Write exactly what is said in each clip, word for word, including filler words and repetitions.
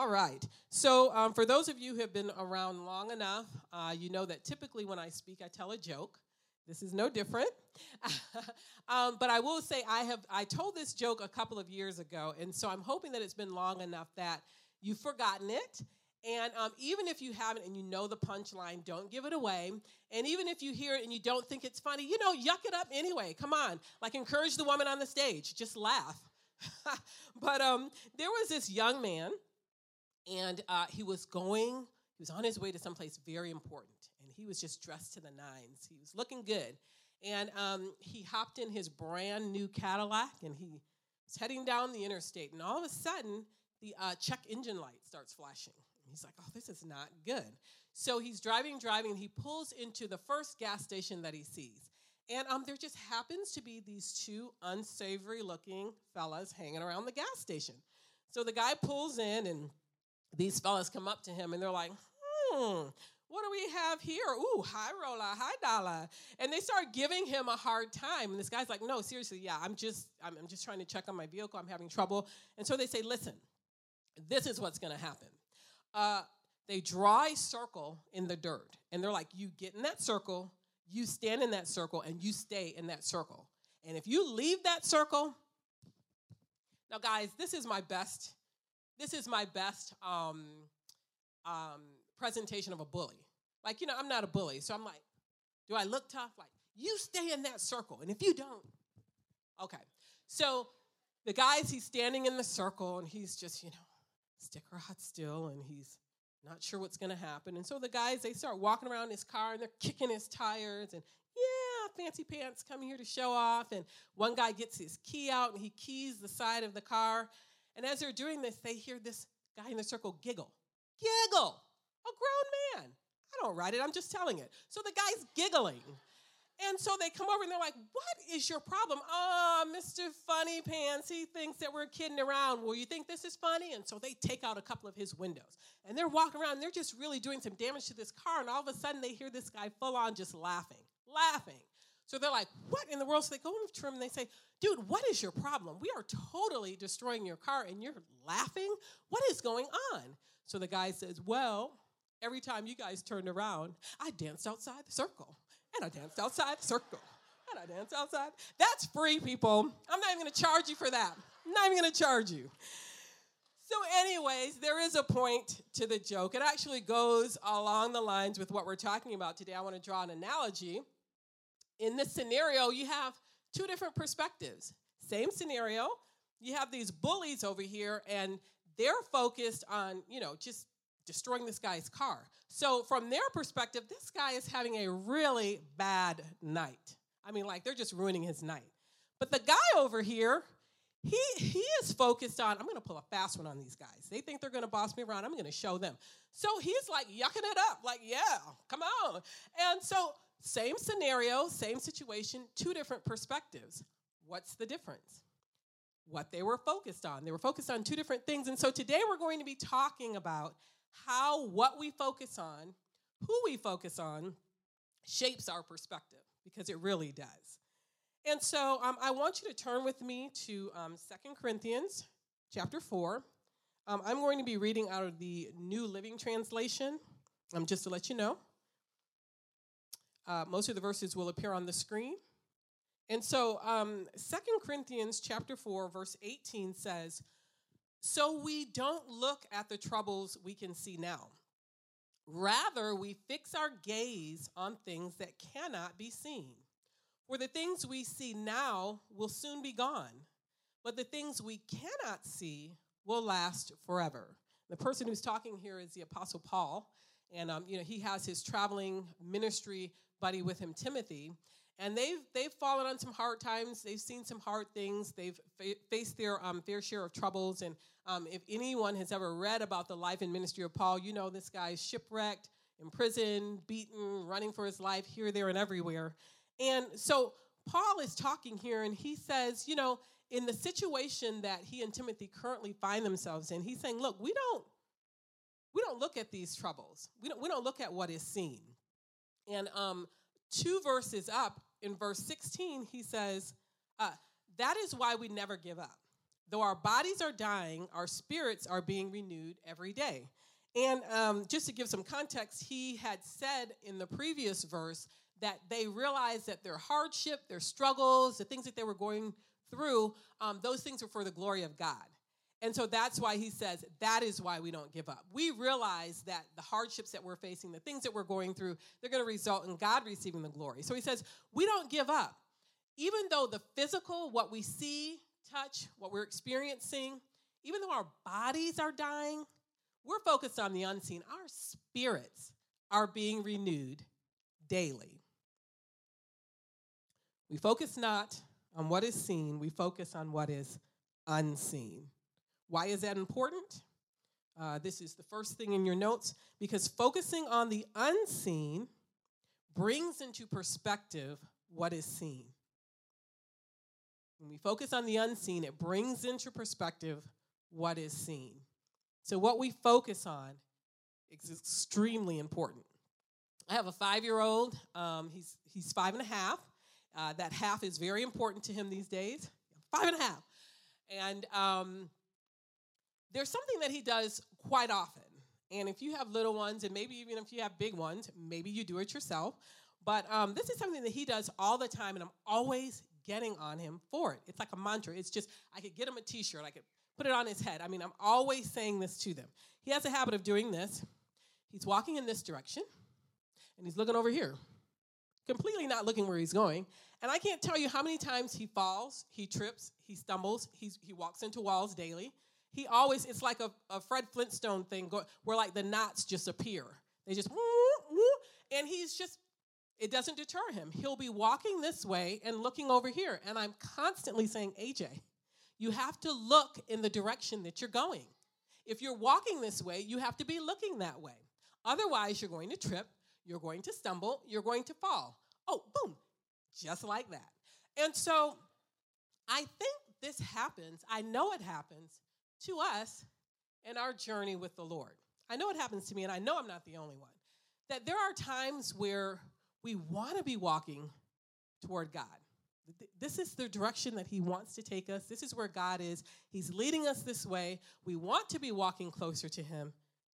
All right. So um, for those of you who have been around long enough, uh, you know that typically when I speak, I tell a joke. This is no different. um, but I will say I have I told this joke a couple of years ago, and so I'm hoping that it's been long enough that you've forgotten it. And um, even if you haven't and you know the punchline, don't give it away. And even if you hear it and you don't think it's funny, you know, yuck it up anyway. Come on. Like, encourage the woman on the stage. Just laugh. But um, there was this young man, and uh, he was going, he was on his way to someplace very important. And he was just dressed to the nines. He was looking good. And um, he hopped in his brand new Cadillac, and he was heading down the interstate. And all of a sudden, the uh, check engine light starts flashing. He's like, oh, this is not good. So he's driving, driving, and he pulls into the first gas station that he sees. And um, there just happens to be these two unsavory-looking fellas hanging around the gas station. So the guy pulls in, and these fellas come up to him, and they're like, hmm, what do we have here? Ooh, high roller, high dollar. And they start giving him a hard time. And this guy's like, no, seriously, yeah, I'm just, I'm, I'm just trying to check on my vehicle. I'm having trouble. And so they say, listen, this is what's going to happen. Uh, they draw a circle in the dirt, and they're like, you get in that circle, you stand in that circle, and you stay in that circle. And if you leave that circle, now, guys, this is my best, this is my best um, um, presentation of a bully. Like, you know, I'm not a bully, so I'm like, do I look tough? Like, you stay in that circle, and if you don't, okay. So the guy's, he's standing in the circle, and he's just, you know, sticker hot still, and he's not sure what's going to happen. And so the guys, they start walking around his car, and they're kicking his tires, and yeah, fancy pants coming here to show off. And one guy gets his key out, and he keys the side of the car. And as they're doing this, they hear this guy in the circle giggle. Giggle! A grown man. I don't write it, I'm just telling it. So the guy's giggling. And so they come over, and they're like, what is your problem? Oh, Mister Funny Pants, he thinks that we're kidding around. Well, you think this is funny? And so they take out a couple of his windows. And they're walking around, and they're just really doing some damage to this car. And all of a sudden, they hear this guy full on just laughing, laughing. So they're like, what in the world? So they go over to him, and they say, dude, what is your problem? We are totally destroying your car, and you're laughing? What is going on? So the guy says, well, every time you guys turned around, I danced outside the circle. And I danced outside the circle. And I danced outside. That's free, people. I'm not even going to charge you for that. I'm not even going to charge you. So anyways, there is a point to the joke. It actually goes along the lines with what we're talking about today. I want to draw an analogy. In this scenario, you have two different perspectives. Same scenario. You have these bullies over here, and they're focused on, you know, just destroying this guy's car. So from their perspective, this guy is having a really bad night. I mean, like, they're just ruining his night. But the guy over here, he he is focused on, I'm going to pull a fast one on these guys. They think they're going to boss me around. I'm going to show them. So he's like yucking it up, like, yeah, come on. And so same scenario, same situation, two different perspectives. What's the difference? What they were focused on. They were focused on two different things. And so today we're going to be talking about how what we focus on, who we focus on, shapes our perspective, because it really does. And so um, I want you to turn with me to um, Second Corinthians chapter four. Um, I'm going to be reading out of the New Living Translation, um, just to let you know. Uh, most of the verses will appear on the screen. And so um, Second Corinthians chapter four, verse eighteen says, so we don't look at the troubles we can see now. Rather, we fix our gaze on things that cannot be seen. For the things we see now will soon be gone, but the things we cannot see will last forever. The person who's talking here is the Apostle Paul, and um, you know he has his traveling ministry buddy with him, Timothy. And they've they've fallen on some hard times. They've seen some hard things. They've fa- faced their um, fair share of troubles. And um, if anyone has ever read about the life and ministry of Paul, you know this guy's shipwrecked, imprisoned, beaten, running for his life here, there, and everywhere. And so Paul is talking here, and he says, you know, in the situation that he and Timothy currently find themselves in, he's saying, look, we don't we don't look at these troubles. We don't we don't look at what is seen. And um, two verses up, in verse sixteen, he says, uh, that is why we never give up. though our bodies are dying, our spirits are being renewed every day. And um, just to give some context, he had said in the previous verse that they realized that their hardship, their struggles, the things that they were going through, um, those things were for the glory of God. And so that's why he says that is why we don't give up. We realize that the hardships that we're facing, the things that we're going through, they're going to result in God receiving the glory. So he says we don't give up. Even though the physical, what we see, touch, what we're experiencing, even though our bodies are dying, we're focused on the unseen. Our spirits are being renewed daily. We focus not on what is seen, we focus on what is unseen. Why is that important? Uh, this is the first thing in your notes, because focusing on the unseen brings into perspective what is seen. When we focus on the unseen, it brings into perspective what is seen. So what we focus on is extremely important. I have a five-year-old. Um, he's he's five and a half. Uh, that half is very important to him these days. Five and a half. And um, there's something that he does quite often. And if you have little ones, and maybe even if you have big ones, maybe you do it yourself. But um, this is something that he does all the time, and I'm always getting on him for it. It's like a mantra. It's just, I could get him a T-shirt. I could put it on his head. I mean, I'm always saying this to them. He has a habit of doing this. He's walking in this direction, and he's looking over here, completely not looking where he's going. And I can't tell you how many times he falls, he trips, he stumbles, he's, he walks into walls daily. He always, it's like a, a Fred Flintstone thing go, where like the knots just appear. They just, woo, woo, and he's just, it doesn't deter him. He'll be walking this way and looking over here. And I'm constantly saying, A J, you have to look in the direction that you're going. If you're walking this way, you have to be looking that way. Otherwise, you're going to trip, you're going to stumble, you're going to fall. Oh, boom, just like that. And so I think this happens, I know it happens to us in our journey with the Lord. I know it happens to me, and I know I'm not the only one, that there are times where we want to be walking toward God. This is the direction that he wants to take us. This is where God is. He's leading us this way. We want to be walking closer to him.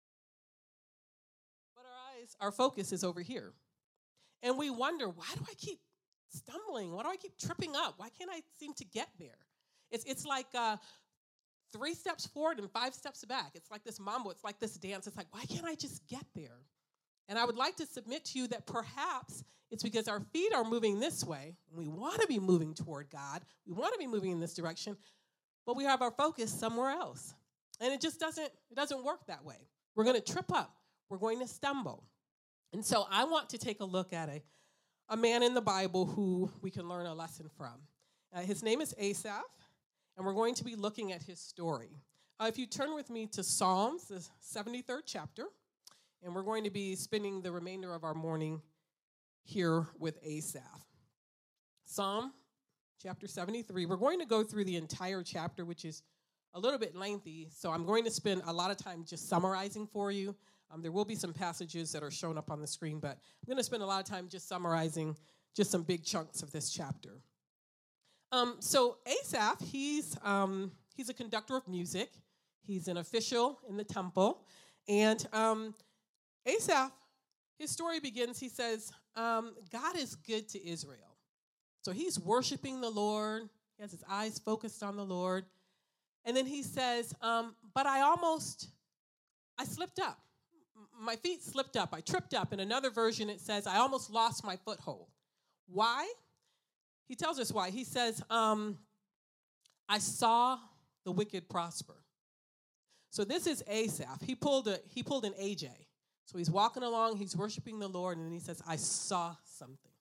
But our eyes, our focus is over here. And we wonder, why do I keep stumbling? Why do I keep tripping up? Why can't I seem to get there? It's, it's like uh, three steps forward and five steps back. It's like this mambo. It's like this dance. It's like, why can't I just get there? And I would like to submit to you that perhaps it's because our feet are moving this way. And we want to be moving toward God. We want to be moving in this direction, but we have our focus somewhere else. And it just doesn't, it doesn't work that way. We're going to trip up. We're going to stumble. And so I want to take a look at a, a man in the Bible who we can learn a lesson from. Uh, his name is Asaph, and we're going to be looking at his story. Uh, if you turn with me to Psalms, the seventy-third chapter, and we're going to be spending the remainder of our morning here with Asaph. Psalm chapter seventy-three. We're going to go through the entire chapter, which is a little bit lengthy, so I'm going to spend a lot of time just summarizing for you. Um, there will be some passages that are shown up on the screen, but I'm going to spend a lot of time just summarizing just some big chunks of this chapter. Um, so Asaph, he's um, he's a conductor of music. He's an official in the temple, and um, Asaph, his story begins, he says, um, God is good to Israel. So he's worshiping the Lord. He has his eyes focused on the Lord. And then he says, um, but I almost, I slipped up. My feet slipped up. I tripped up. In another version, it says, I almost lost my foothold. Why? He tells us why. He says, um, I saw the wicked prosper. So this is Asaph. He pulled a, he pulled an A J. So he's walking along, he's worshiping the Lord, and then he says, I saw something.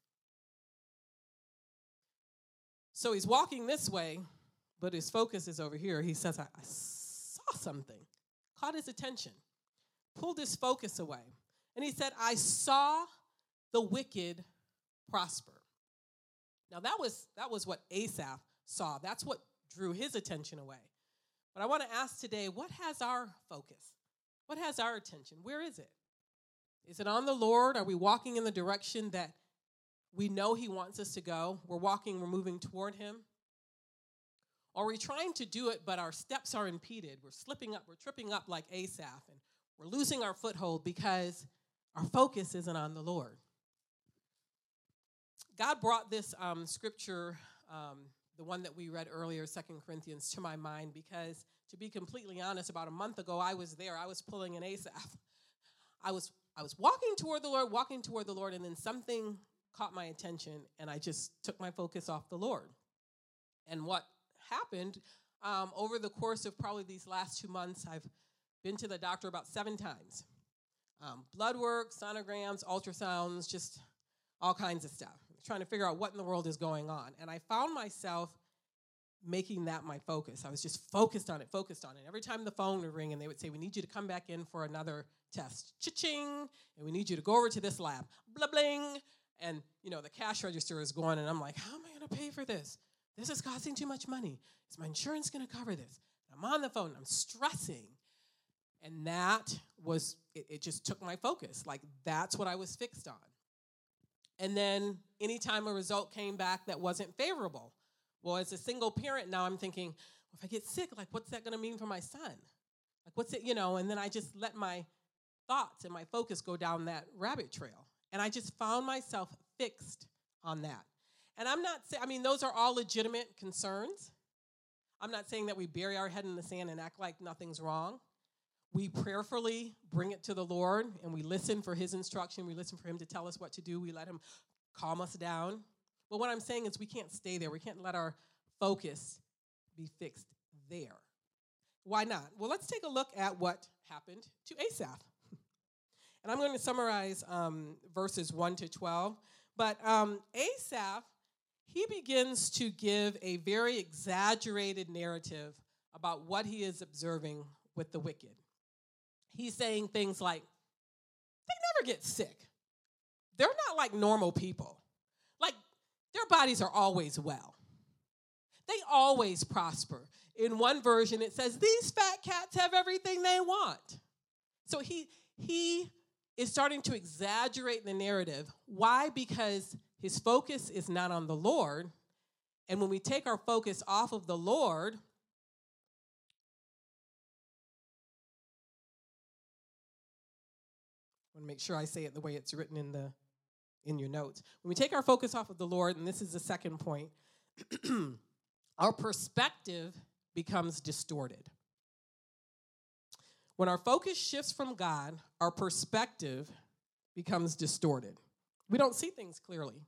So he's walking this way, but his focus is over here. He says, I, I saw something. Caught his attention. Pulled his focus away. And he said, I saw the wicked prosper. Now that was, that was what Asaph saw. That's what drew his attention away. But I want to ask today, what has our focus? What has our attention? Where is it? Is it on the Lord? Are we walking in the direction that we know he wants us to go? We're walking, we're moving toward him. Or we're trying to do it, but our steps are impeded. We're slipping up, we're tripping up like Asaph, and we're losing our foothold because our focus isn't on the Lord. God brought this um, scripture, um, the one that we read earlier, Second Corinthians, to my mind because, to be completely honest, about a month ago, I was there. I was pulling an Asaph. I was I was walking toward the Lord, walking toward the Lord, and then something caught my attention, and I just took my focus off the Lord. And what happened um, over the course of probably these last two months, I've been to the doctor about seven times. Um, blood work, sonograms, ultrasounds, just all kinds of stuff. Trying to figure out what in the world is going on. And I found myself making that my focus. I was just focused on it, focused on it. Every time the phone would ring and they would say, we need you to come back in for another test. Cha-ching! And we need you to go over to this lab. Blah-bling! And, you know, the cash register is going, and I'm like, how am I going to pay for this? This is costing too much money. Is my insurance going to cover this? I'm on the phone. I'm stressing. And that was, it, it just took my focus. Like, that's what I was fixed on. And then anytime a result came back that wasn't favorable, well, as a single parent now, I'm thinking, well, if I get sick, like, what's that going to mean for my son? Like, what's it, you know, and then I just let my thoughts and my focus go down that rabbit trail. And I just found myself fixed on that. And I'm not saying, I mean, those are all legitimate concerns. I'm not saying that we bury our head in the sand and act like nothing's wrong. We prayerfully bring it to the Lord, and we listen for his instruction. We listen for him to tell us what to do. We let him calm us down. But what I'm saying is we can't stay there. We can't let our focus be fixed there. Why not? Well, let's take a look at what happened to Asaph. And I'm going to summarize um, verses one to twelve. But um, Asaph, he begins to give a very exaggerated narrative about what he is observing with the wicked. He's saying things like, they never get sick. They're not like normal people. Like, their bodies are always well. They always prosper. In one version, it says, these fat cats have everything they want. So he, he is starting to exaggerate the narrative. Why? Because his focus is not on the Lord. And when we take our focus off of the Lord, I want to make sure I say it the way it's written in the in your notes. When we take our focus off of the Lord, and this is the second point, our perspective becomes distorted. When our focus shifts from God, our perspective becomes distorted. We don't see things clearly.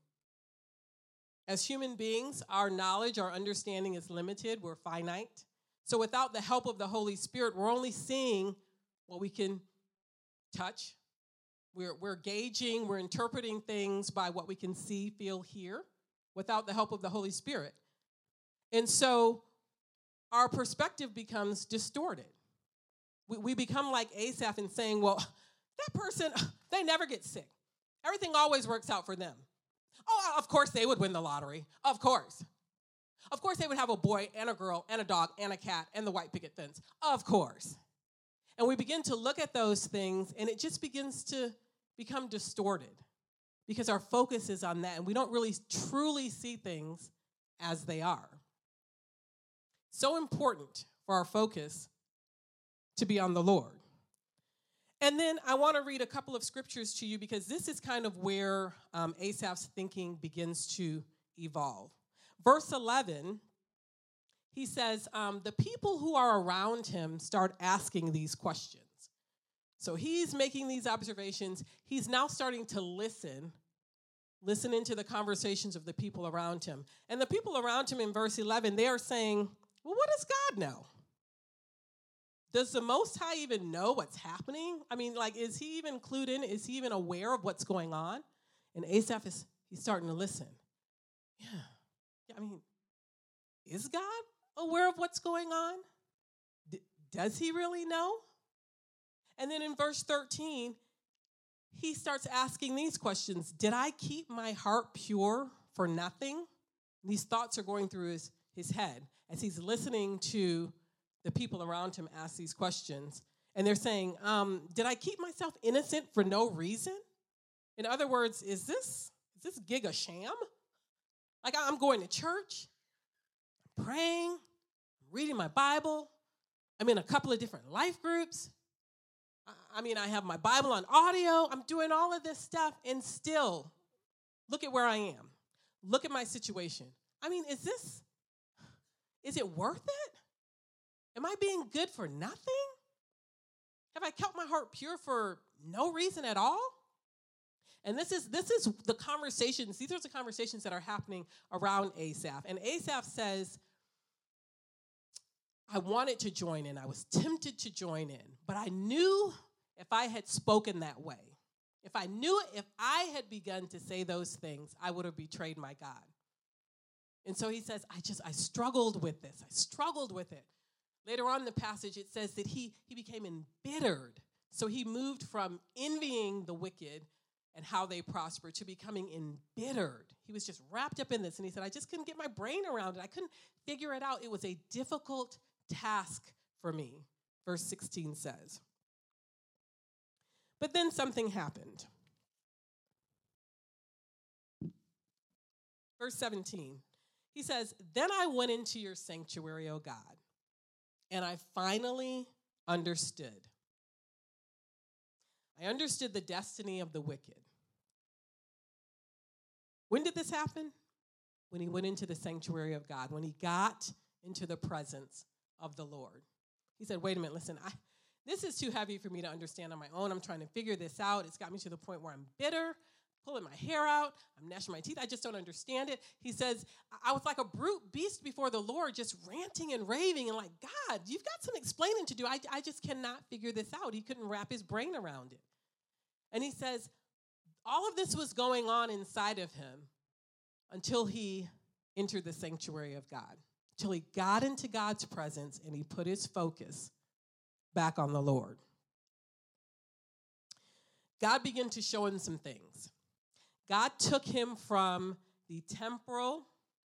As human beings, our knowledge, our understanding is limited. We're finite. So without the help of the Holy Spirit, we're only seeing what we can touch. We're, we're gauging, we're interpreting things by what we can see, feel, hear, without the help of the Holy Spirit. And so our perspective becomes distorted. We, we become like Asaph in saying, well, that person, they never get sick. Everything always works out for them. Oh, of course they would win the lottery. Of course. Of course they would have a boy and a girl and a dog and a cat and the white picket fence. Of course. And we begin to look at those things, and it just begins to become distorted because our focus is on that, and we don't really truly see things as they are. So important for our focus to be on the Lord. And then I want to read a couple of scriptures to you because this is kind of where um, Asaph's thinking begins to evolve. Verse eleven, he says, um, the people who are around him start asking these questions. So he's making these observations. He's now starting to listen, listening to the conversations of the people around him. And the people around him in verse eleven, they are saying, well, what does God know? Does the Most High even know what's happening? I mean, like, is he even clued in? Is he even aware of what's going on? And Asaph is, he's starting to listen. Yeah. yeah I mean, is God aware of what's going on? D- does he really know? And then in verse thirteen, he starts asking these questions. Did I keep my heart pure for nothing? These thoughts are going through his, his head as he's listening to the people around him ask these questions. And they're saying, um, did I keep myself innocent for no reason? In other words, is this, is this gig a sham? Like, I'm going to church, I'm praying, reading my Bible. I'm in a couple of different life groups. I mean, I have my Bible on audio. I'm doing all of this stuff, and still, look at where I am. Look at my situation. I mean, is this, is it worth it? Am I being good for nothing? Have I kept my heart pure for no reason at all? And this is this is the conversations, these are the conversations that are happening around Asaph. And Asaph says, I wanted to join in. I was tempted to join in, but I knew if I had spoken that way, if I knew if I had begun to say those things, I would have betrayed my God. And so he says, I just, I struggled with this. I struggled with it. Later on in the passage, it says that he, he became embittered. So he moved from envying the wicked and how they prosper to becoming embittered. He was just wrapped up in this. And he said, I just couldn't get my brain around it. I couldn't figure it out. It was a difficult task for me, verse sixteen says. But then something happened. Verse seventeen, he says, then I went into your sanctuary, O God, and I finally understood. I understood the destiny of the wicked. When did this happen? When he went into the sanctuary of God, when he got into the presence of the Lord. He said, wait a minute, listen, I, this is too heavy for me to understand on my own. I'm trying to figure this out. It's got me to the point where I'm bitter, pulling my hair out, I'm gnashing my teeth. I just don't understand it. He says, I was like a brute beast before the Lord, just ranting and raving and like, God, you've got some explaining to do. I, I just cannot figure this out. He couldn't wrap his brain around it. And he says, all of this was going on inside of him until he entered the sanctuary of God, until he got into God's presence and he put his focus back on the Lord. God began to show him some things. God took him from the temporal,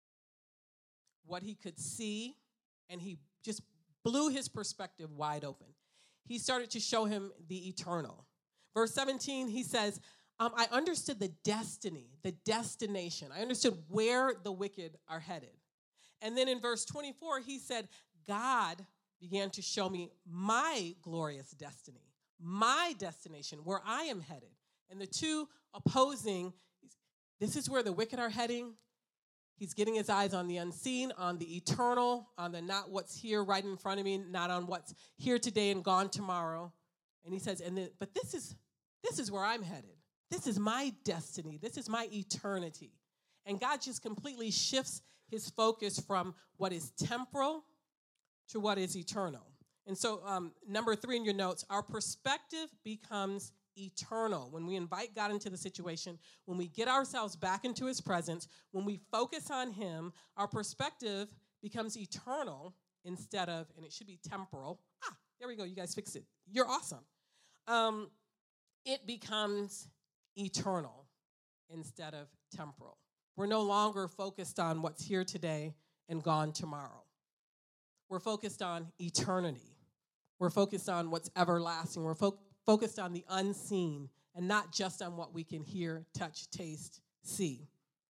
what he could see, and he just blew his perspective wide open. He started to show him the eternal. Verse seventeen, he says, um, I understood the destiny, the destination. I understood where the wicked are headed. And then in verse twenty-four, he said, God began to show me my glorious destiny, my destination, where I am headed. And the two opposing, this is where the wicked are heading. He's getting his eyes on the unseen, on the eternal, on the not what's here right in front of me, not on what's here today and gone tomorrow. And he says, and then, but this is this is where I'm headed. This is my destiny. This is my eternity. And God just completely shifts his focus from what is temporal to what is eternal. And so um, number three in your notes, our perspective becomes eternal. When we invite God into the situation, when we get ourselves back into his presence, when we focus on him, our perspective becomes eternal instead of, and it should be temporal. Ah, there we go. You guys fixed it. You're awesome. Um, it becomes eternal instead of temporal. We're no longer focused on what's here today and gone tomorrow. We're focused on eternity. We're focused on what's everlasting. We're fo- focused on the unseen and not just on what we can hear, touch, taste, see.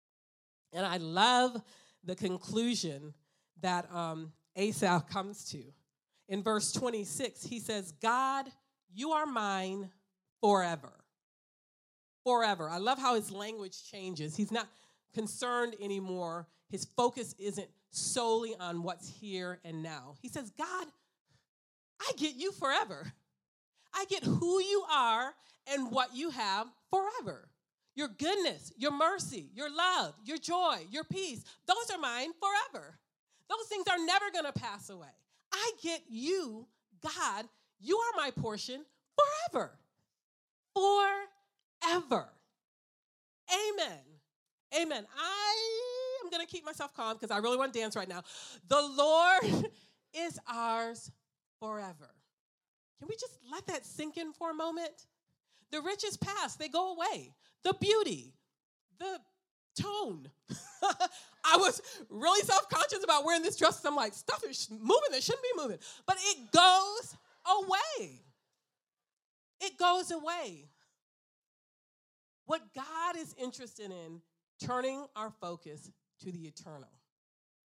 And I love the conclusion that um, Asaph comes to. In verse twenty-six, he says, God, you are mine forever. Forever. I love how his language changes. He's not concerned anymore. His focus isn't solely on what's here and now. He says, God, I get you forever. I get who you are and what you have forever. Your goodness, your mercy, your love, your joy, your peace, those are mine forever. Those things are never going to pass away. I get you, God, you are my portion forever. Forever. Amen. Amen. I am going to keep myself calm because I really want to dance right now. The Lord is ours forever. Can we just let that sink in for a moment? The riches pass. They go away. The beauty, the tone. I was really self-conscious about wearing this dress. I'm like, stuff is moving that shouldn't be moving. But it goes away. It goes away. What God is interested in, turning our focus to the eternal.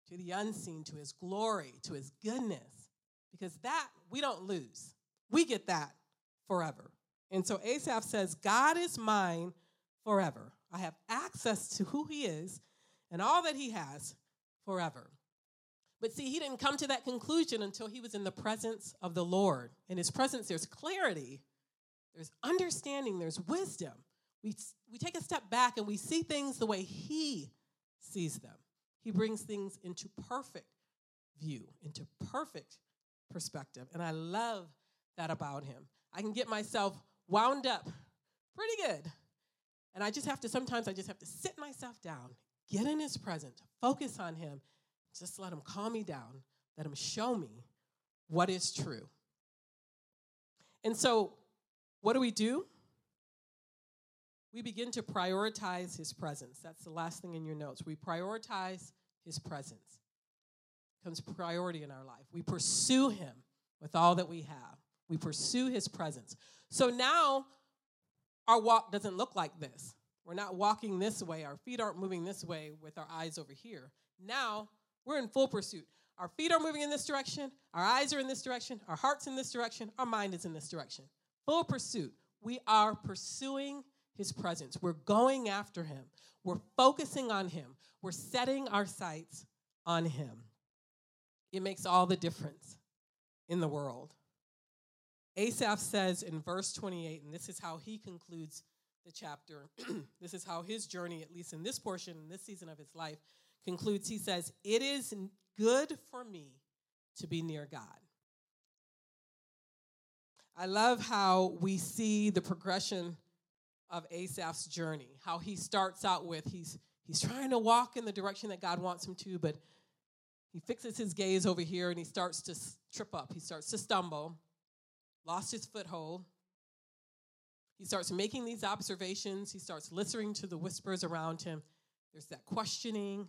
to the unseen, to his glory, to his goodness, because that we don't lose. We get that forever. And so Asaph says, God is mine forever. I have access to who he is and all that he has forever. But see, he didn't come to that conclusion until he was in the presence of the Lord. In his presence, there's clarity, there's understanding, there's wisdom. We, we take a step back and we see things the way he sees them. He brings things into perfect view, into perfect perspective. And I love that about him. I can get myself wound up pretty good. And I just have to, sometimes I just have to sit myself down, get in his presence, focus on him, just let him calm me down, let him show me what is true. And so what do we do? We begin to prioritize his presence. That's the last thing in your notes. We prioritize his presence. It becomes priority in our life. We pursue him with all that we have. We pursue his presence. So now our walk doesn't look like this. We're not walking this way. Our feet aren't moving this way with our eyes over here. Now we're in full pursuit. Our feet are moving in this direction. Our eyes are in this direction. Our heart's in this direction. Our mind is in this direction. Full pursuit. We are pursuing his presence. We're going after him. We're focusing on him. We're setting our sights on him. It makes all the difference in the world. Asaph says in verse twenty-eight, and this is how he concludes the chapter. This is how his journey, at least in this portion, in this season of his life, concludes. He says, "It is good for me to be near God." I love how we see the progression of Asaph's journey, how he starts out with, he's, he's trying to walk in the direction that God wants him to, but he fixes his gaze over here and he starts to trip up. He starts to stumble, lost his foothold. He starts making these observations. He starts listening to the whispers around him. There's that questioning.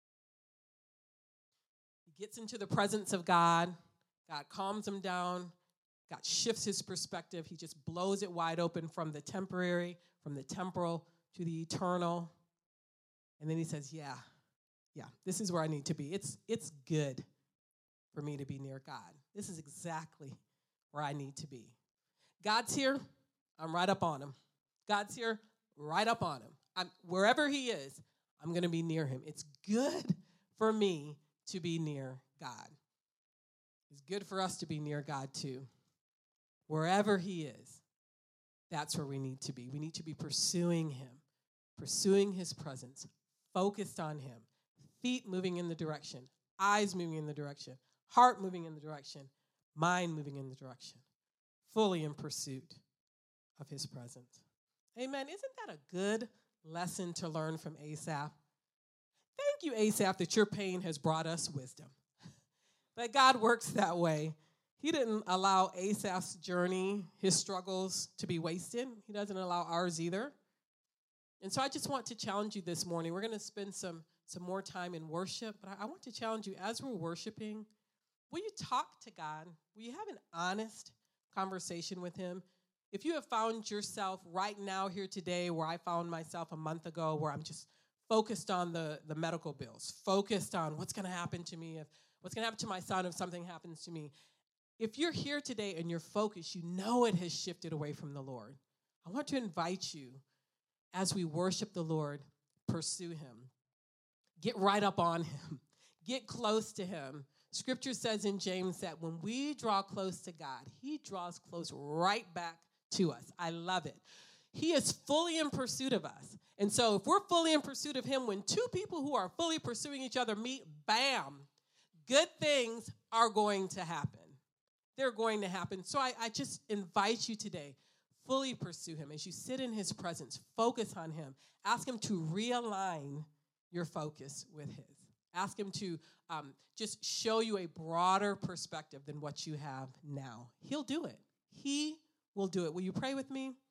He gets into the presence of God. God calms him down. God shifts his perspective. He just blows it wide open from the temporary, from the temporal to the eternal. And then he says, yeah, yeah, this is where I need to be. It's, it's good for me to be near God. This is exactly where I need to be. God's here. I'm right up on him. God's here, right up on him. I'm, wherever he is, I'm going to be near him. It's good for me to be near God. It's good for us to be near God too. Wherever he is, that's where we need to be. We need to be pursuing him, pursuing his presence, focused on him, feet moving in the direction, eyes moving in the direction, heart moving in the direction, mind moving in the direction, fully in pursuit of his presence. Amen. Isn't that a good lesson to learn from Asaph? Thank you, Asaph, that your pain has brought us wisdom. But God works that way. He didn't allow Asaph's journey, his struggles, to be wasted. He doesn't allow ours either. And so I just want to challenge you this morning. We're going to spend some, some more time in worship, but I, I want to challenge you as we're worshiping, will you talk to God? Will you have an honest conversation with him? If you have found yourself right now here today where I found myself a month ago, where I'm just focused on the, the medical bills, focused on what's going to happen to me, if what's going to happen to my son if something happens to me. If you're here today and you're focused, you know it has shifted away from the Lord. I want to invite you, as we worship the Lord, pursue him. Get right up on him. Get close to him. Scripture says in James that when we draw close to God, he draws close right back to us. I love it. He is fully in pursuit of us. And so if we're fully in pursuit of him, when two people who are fully pursuing each other meet, bam, good things are going to happen. They're going to happen. So I, I just invite you today, fully pursue him. As you sit in his presence, focus on him. Ask him to realign your focus with his. Ask him to um, just show you a broader perspective than what you have now. He'll do it. He will do it. Will you pray with me?